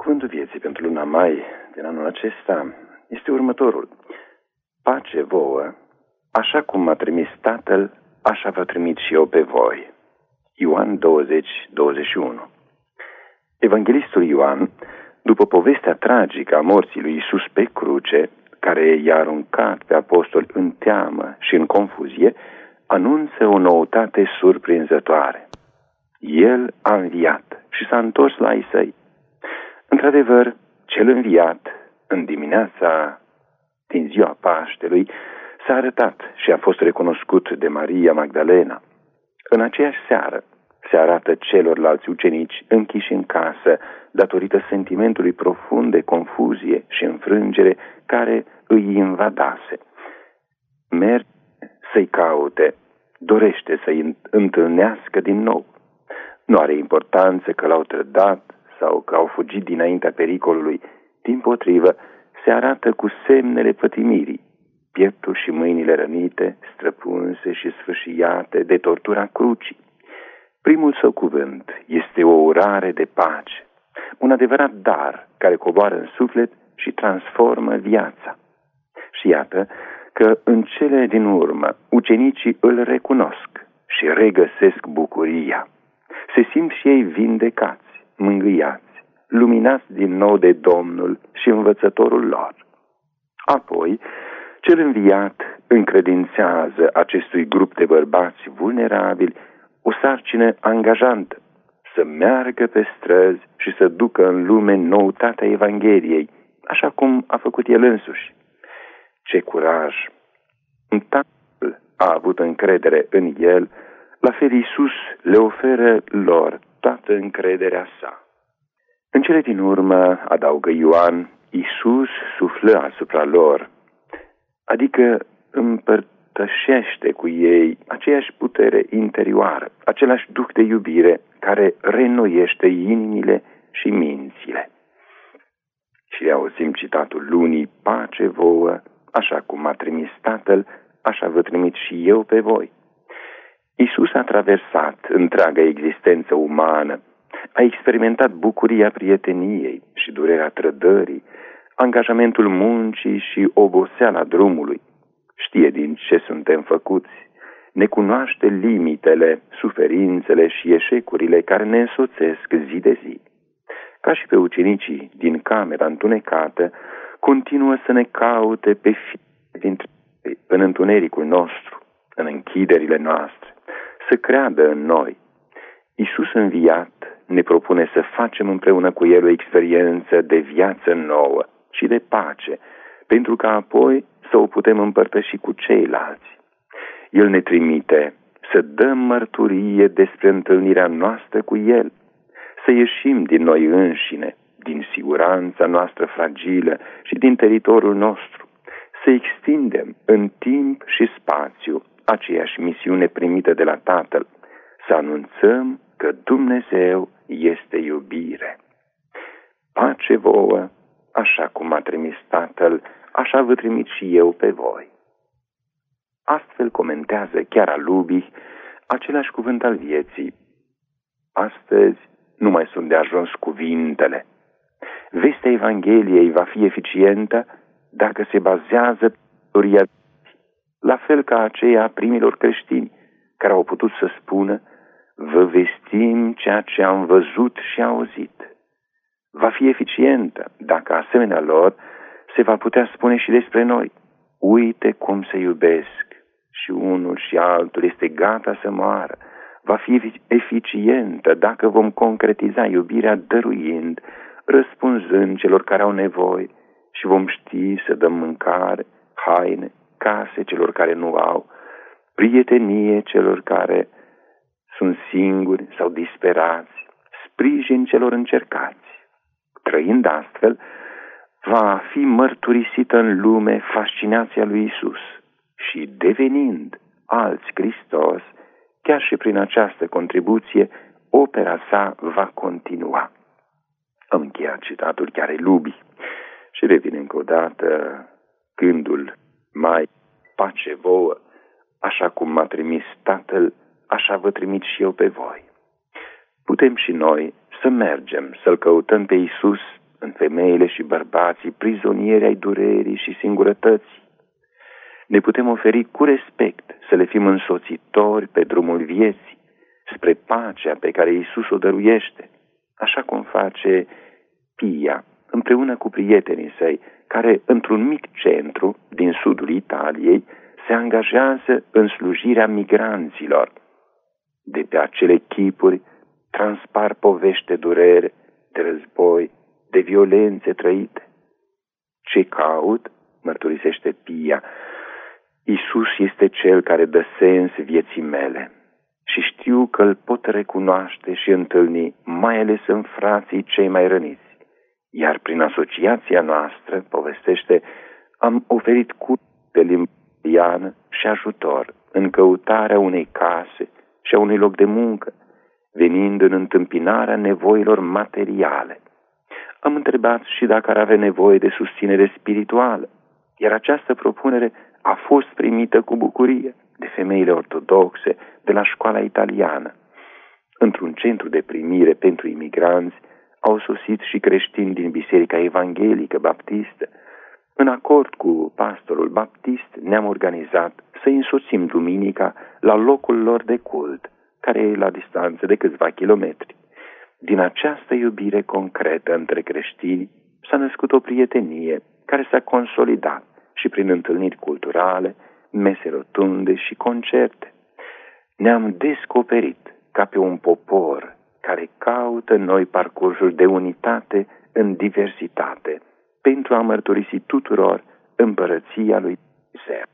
Cuvântul vieții pentru luna mai din anul acesta este următorul. Pace vouă, așa cum m-a trimis Tatăl, așa vă trimit și eu pe voi. Ioan 20:21. Evanghelistul Ioan, după povestea tragică a morții lui Iisus pe cruce, care i-a aruncat pe apostoli în teamă și în confuzie, anunță o noutate surprinzătoare. El a înviat și s-a întors la ai săi. Într-adevăr, cel înviat, în dimineața din ziua Paștelui, s-a arătat și a fost recunoscut de Maria Magdalena. În aceeași seară se arată celorlalți ucenici închiși în casă datorită sentimentului profund de confuzie și înfrângere care îi invadase. Merge să-i caute, dorește să-i întâlnească din nou. Nu are importanță că l-au trădat sau că au fugit dinaintea pericolului. Dimpotrivă, se arată cu semnele pătimirii, pieptul și mâinile rănite, străpunse și sfâșiate de tortura crucii. Primul său cuvânt este o urare de pace, un adevărat dar care coboară în suflet și transformă viața. Și iată că în cele din urmă ucenicii îl recunosc și regăsesc bucuria. Se simt și ei vindecați, mângâiați, luminați din nou de Domnul și învățătorul lor. Apoi, cel înviat încredințează acestui grup de bărbați vulnerabili o sarcină angajantă, să meargă pe străzi și să ducă în lume noutatea Evangheliei, așa cum a făcut el însuși. Ce curaj! Tatăl a avut încredere în el, la fel Iisus le oferă lor toată încrederea sa. În cele din urmă, adaugă Ioan, Iisus suflă asupra lor, adică împărtășește cu ei aceeași putere interioară, același duh de iubire care reînnoiește inimile și mințile. Și auzim citatul lunii, pace vouă, așa cum m-a trimis Tatăl, așa vă trimit și eu pe voi. Iisus a traversat întreaga existență umană, a experimentat bucuria prieteniei și durerea trădării, angajamentul muncii și oboseala drumului. Știe din ce suntem făcuți, ne cunoaște limitele, suferințele și eșecurile care ne însoțesc zi de zi. Ca și pe ucenicii din camera întunecată, continuă să ne caute pe fiecare în întunericul nostru, în închiderile noastre, să creadă în noi. Iisus înviat ne propune să facem împreună cu El o experiență de viață nouă și de pace, pentru că apoi să o putem împărtăși cu ceilalți. El ne trimite să dăm mărturie despre întâlnirea noastră cu El, să ieșim din noi înșine, din siguranța noastră fragilă și din teritoriul nostru, să extindem în timp și spațiu aceeași misiune primită de la Tatăl, să anunțăm că Dumnezeu este iubire. Pace vouă, așa cum m-a trimis Tatăl, așa vă trimit și eu pe voi. Astfel comentează Chiara Lubich același cuvânt al vieții. Astăzi nu mai sunt de ajuns cuvintele. Vestea Evangheliei va fi eficientă dacă se bazează pe la fel ca aceea primilor creștini, care au putut să spună: vă vestim ceea ce am văzut și auzit. Va fi eficientă dacă, asemenea lor, se va putea spune și despre noi: uite cum se iubesc și unul și altul este gata să moară. Va fi eficientă dacă vom concretiza iubirea dăruind, răspunzând celor care au nevoie și vom ști să dăm mâncare, haine, case celor care nu au, prietenie celor care sunt singuri sau disperați, sprijin celor încercați. Trăind astfel, va fi mărturisită în lume fascinația lui Iisus și, devenind alți Hristos, chiar și prin această contribuție, opera sa va continua. Am încheiat citatul Chiarei Lubich și revin încă o dată gândul: mai pace vouă, așa cum m-a trimis Tatăl, așa vă trimit și eu pe voi. Putem și noi să mergem, să-L căutăm pe Iisus femeile și bărbații, prizonieri ai durerii și singurătății. Ne putem oferi cu respect să le fim însoțitori pe drumul vieții, spre pacea pe care Iisus o dăruiește, așa cum face Pia împreună cu prietenii săi, care într-un mic centru din sudul Italiei se angajează în slujirea migranților. De pe acele chipuri transpar povești de durere, de război, de violențe trăite. Ce caut, mărturisește Pia, Iisus este Cel care dă sens vieții mele și știu că îl pot recunoaște și întâlni, mai ales în frații cei mai răniți. Iar prin asociația noastră, povestește, am oferit curs de limba italiană și ajutor în căutarea unei case și a unui loc de muncă, venind în întâmpinarea nevoilor materiale. Am întrebat și dacă ar avea nevoie de susținere spirituală, iar această propunere a fost primită cu bucurie de femeile ortodoxe de la școala italiană. Într-un centru de primire pentru imigranți au sosit și creștini din Biserica Evanghelică Baptistă. În acord cu pastorul baptist ne-am organizat să însoțim duminica la locul lor de cult, care e la distanță de câțiva kilometri. Din această iubire concretă între creștini s-a născut o prietenie care s-a consolidat și prin întâlniri culturale, mese rotunde și concerte. Ne-am descoperit ca pe un popor care caută noi parcursuri de unitate în diversitate pentru a mărturisi tuturor împărăția lui Dumnezeu.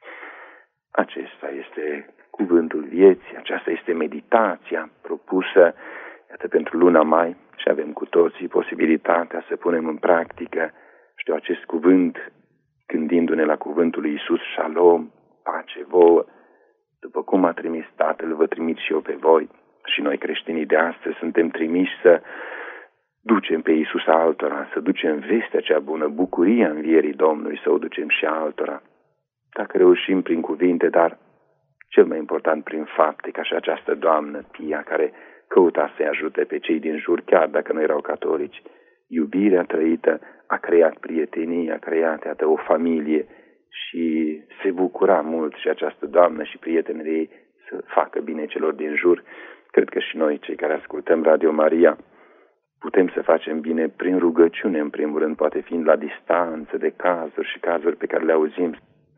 Acesta este cuvântul vieții, aceasta este meditația propusă, iată, pentru luna mai și avem cu toții posibilitatea să punem în practică, acest cuvânt, gândindu-ne la cuvântul lui Iisus, Shalom, pace vouă, după cum a trimis Tatăl, vă trimit și eu pe voi. Și noi creștinii de astăzi suntem trimiși să ducem pe Iisus altora, să ducem vestea cea bună, bucuria învierii Domnului, să o ducem și altora. Dacă reușim prin cuvinte, dar cel mai important prin fapte, ca și această doamnă Pia, care căuta să-i ajute pe cei din jur, chiar dacă nu erau catolici. Iubirea trăită a creat prietenie, a creat, iată, o familie și se bucura mult și această doamnă și prietenii ei să facă bine celor din jur. Cred că și noi, cei care ascultăm Radio Maria, putem să facem bine prin rugăciune, în primul rând, poate fiind la distanță de cazuri și cazuri pe care le auzim,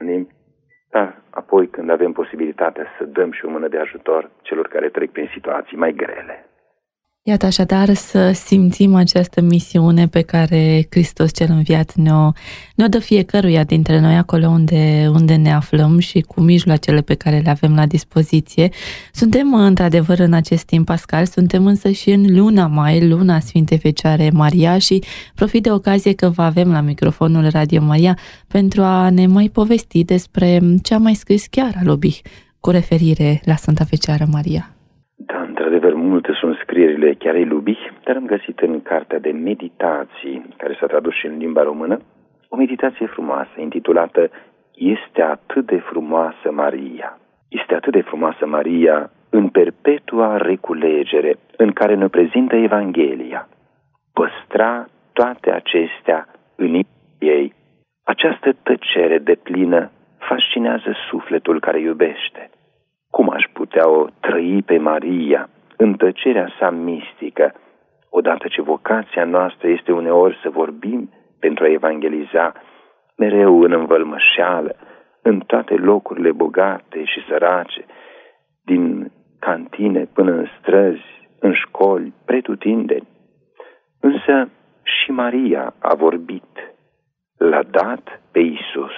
dar apoi când avem posibilitatea să dăm și o mână de ajutor celor care trec prin situații mai grele. Iată așadar să simțim această misiune pe care Hristos cel înviat ne-o dă fiecăruia dintre noi acolo unde ne aflăm și cu mijloacele pe care le avem la dispoziție. Suntem într-adevăr în acest timp pascal, suntem însă și în luna mai, luna Sfintei Fecioare Maria, și profit de ocazie că vă avem la microfonul Radio Maria pentru a ne mai povesti despre ce a mai scris chiar Alobih cu referire la Sfânta Fecioară Maria. Da, într-adevăr, multe sunt scrierile chiar ai lui, dar am găsit în cartea de meditații, care s-a tradus și în limba română, o meditație frumoasă, intitulată Este atât de frumoasă Maria. Este atât de frumoasă Maria în perpetua reculegere în care ne prezintă Evanghelia. Păstra toate acestea în ei. Această tăcere deplină fascinează sufletul care iubește. Cum aș putea o trăi pe Maria în tăcerea sa mistică, odată ce vocația noastră este uneori să vorbim pentru a evangeliza, mereu în învălmășeală, în toate locurile bogate și sărace, din cantine până în străzi, în școli, pretutindeni. Însă și Maria a vorbit, l-a dat pe Iisus.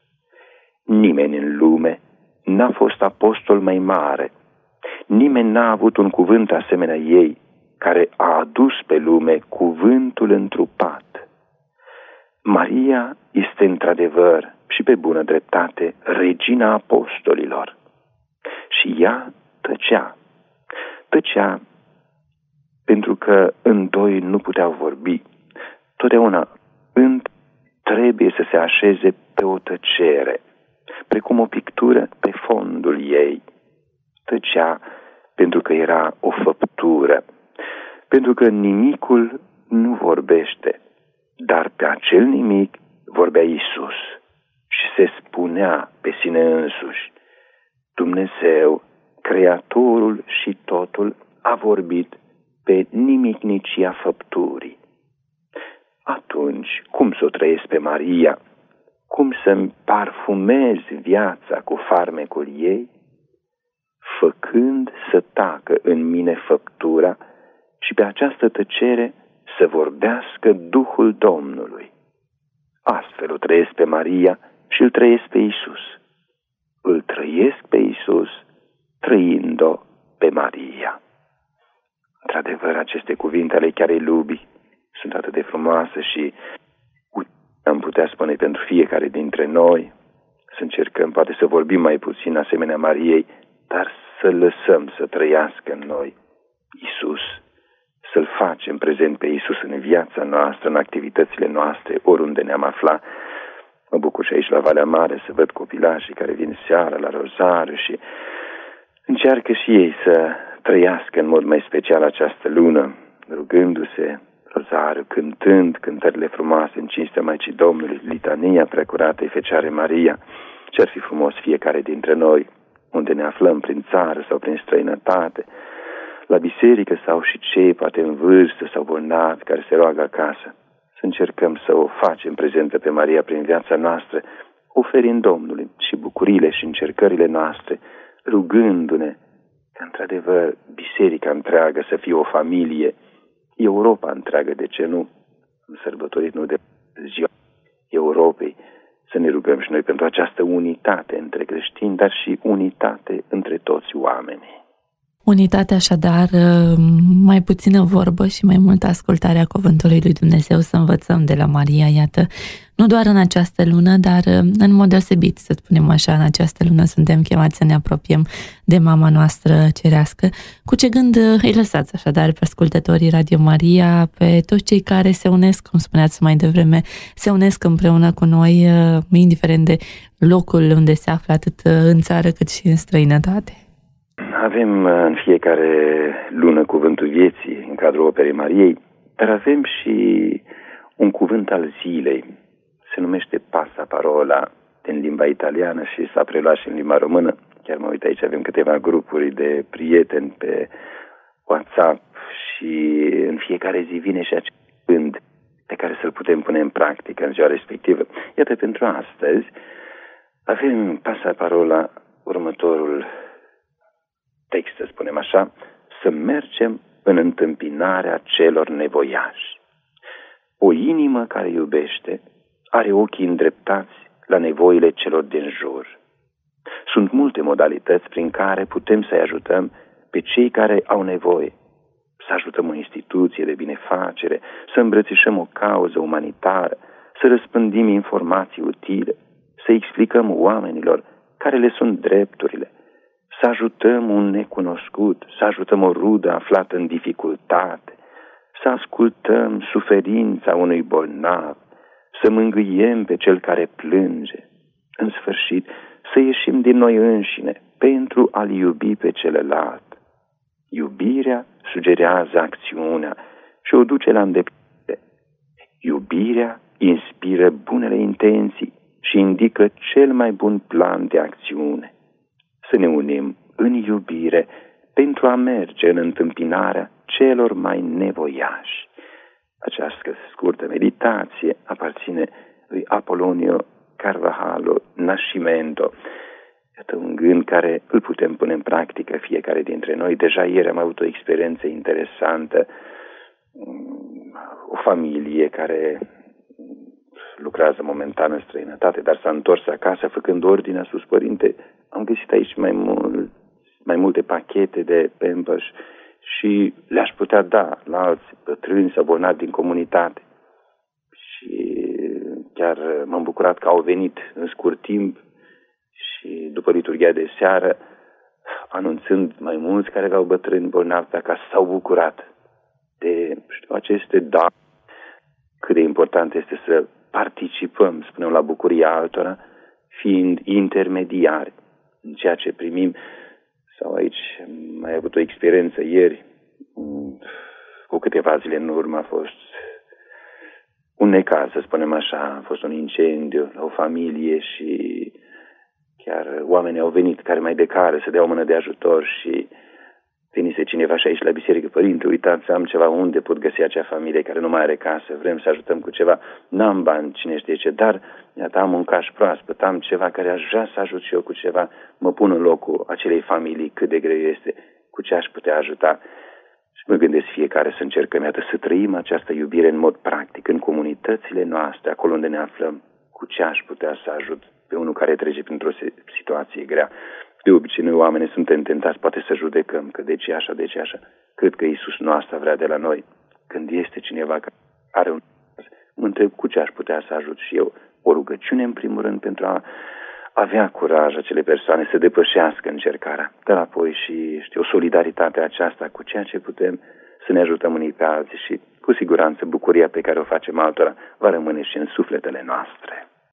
Nimeni în lume n-a fost apostol mai mare, nimeni n-a avut un cuvânt asemenea ei, care a adus pe lume cuvântul întrupat. Maria este într-adevăr și pe bună dreptate regina apostolilor. Și ea tăcea. Tăcea pentru că în doi nu puteau vorbi. Totdeauna trebuie să se așeze pe o tăcere, precum o pictură pe fondul ei. Tăcea pentru că era o făptură, pentru că nimicul nu vorbește, pe acel nimic vorbea Iisus și se spunea pe sine însuși: Dumnezeu, Creatorul și totul, a vorbit pe nimicnicia făpturii. Atunci, cum să o trăiesc pe Maria? Cum să-mi parfumez viața cu farmecul ei? Făcând să tacă în mine făptura și pe această tăcere să vorbească Duhul Domnului. Astfel o trăiesc pe Maria și îl trăiesc pe Iisus. Îl trăiesc pe Iisus, trăind-o pe Maria. Într-adevăr, aceste cuvinte ale chiarei iubii sunt atât de frumoase și am putea spune pentru fiecare dintre noi să încercăm poate să vorbim mai puțin asemenea Mariei, dar să lăsăm să trăiască în noi Iisus, să-L facem prezent pe Iisus în viața noastră, în activitățile noastre, oriunde ne-am aflat. Mă bucur și aici la Valea Mare să văd copilașii care vin seara la rozariu și încearcă și ei să trăiască în mod mai special această lună, rugându-se rozariu, cântând cântările frumoase în cinstea Maicii Domnului, litania Preacuratei Fecioare Maria. Ce-ar fi frumos fiecare dintre noi, unde ne aflăm, prin țară sau prin străinătate, la biserică sau și cei poate în vârstă sau bolnavi care se roagă acasă, să încercăm să o facem prezentă pe Maria prin viața noastră, oferind Domnului și bucuriile și încercările noastre, rugându-ne ca într-adevăr biserica întreagă să fie o familie, Europa întreagă, de ce nu? Am sărbătorit nu de ziua Europei, să ne rugăm și noi pentru această unitate între creștini, dar și unitate între toți oamenii. Unitate așadar, mai puțină vorbă și mai multă ascultare a cuvântului lui Dumnezeu, să învățăm de la Maria, iată, nu doar în această lună, dar în mod deosebit, să spunem așa, în această lună suntem chemați să ne apropiem de mama noastră cerească. Cu ce gând îi lăsați așadar pe ascultătorii Radio Maria, pe toți cei care se unesc, cum spuneați mai devreme, se unesc împreună cu noi, indiferent de locul unde se află, atât în țară cât și în străinătate? Avem în fiecare lună cuvântul vieții în cadrul Operei Mariei, dar avem și un cuvânt al zilei. Se numește Passaparola în limba italiană și s-a preluat și în limba română. Chiar mă uit aici, avem câteva grupuri de prieteni pe WhatsApp și în fiecare zi vine și acest cuvânt pe care să-l putem pune în practică în ziua respectivă. Iată, pentru astăzi avem Passaparola, următorul text, să spunem așa: să mergem în întâmpinarea celor nevoiași. O inimă care iubește are ochii îndreptați la nevoile celor din jur. Sunt multe modalități prin care putem să-i ajutăm pe cei care au nevoie. Să ajutăm o instituție de binefacere, să îmbrățișăm o cauză umanitară, să răspândim informații utile, să explicăm oamenilor care le sunt drepturile, să ajutăm un necunoscut, să ajutăm o rudă aflată în dificultate, să ascultăm suferința unui bolnav, să mângâiem pe cel care plânge. În sfârșit, să ieșim din noi înșine pentru a-l iubi pe celălalt. Iubirea sugerează acțiunea și o duce la îndeplinire. Iubirea inspiră bunele intenții și indică cel mai bun plan de acțiune. Să ne unim în iubire pentru a merge în întâmpinarea celor mai nevoiași. Această scurtă meditație aparține lui Apolonio Carvajalo Nascimento. Iată un gând care îl putem pune în practică fiecare dintre noi. Deja ieri am avut o experiență interesantă. O familie care lucrează momentan în străinătate, dar s-a întors acasă făcând ordine, a spus: părinte, am găsit aici mai multe pachete de Pampers și le-aș putea da la alți bătrâni sau bolnavi din comunitate. Și chiar m-am bucurat că au venit în scurt timp și după liturghia de seară, anunțând mai mulți care aveau bătrâni bolnavi pe acasă, s-au bucurat de aceste daruri. Cât de important este să participăm, spunem, la bucuria altora, fiind intermediari în ceea ce primim. Sau aici mai am avut o experiență ieri, cu câteva zile în urmă a fost un necaz, să spunem așa, a fost un incendiu la o familie și chiar oamenii au venit care mai de care să dea o mână de ajutor și venise cineva și aici la biserică: părinte, uitați, am ceva, unde pot găsi acea familie care nu mai are casă, vrem să ajutăm cu ceva, n-am bani, cine știe ce, dar iată, am un caș proaspăt, am ceva care aș vrea să ajut și eu cu ceva, mă pun în locul acelei familii, cât de greu este, cu ce aș putea ajuta. Și mă gândesc fiecare să încercăm, iată, să trăim această iubire în mod practic, în comunitățile noastre, acolo unde ne aflăm, cu ce aș putea să ajut pe unul care trece printr-o situație grea. De obicei, noi oamenii suntem tentați poate să judecăm, că de ce așa, de ce așa. Cred că Iisus nu asta vrea de la noi. Când este cineva care are un... mă întreb cu ce aș putea să ajut și eu. O rugăciune, în primul rând, pentru a avea curaj acele persoane să depășească încercarea. Dar apoi și, o solidaritate aceasta cu ceea ce putem să ne ajutăm unii pe alții și, cu siguranță, bucuria pe care o facem altora va rămâne și în sufletele noastre.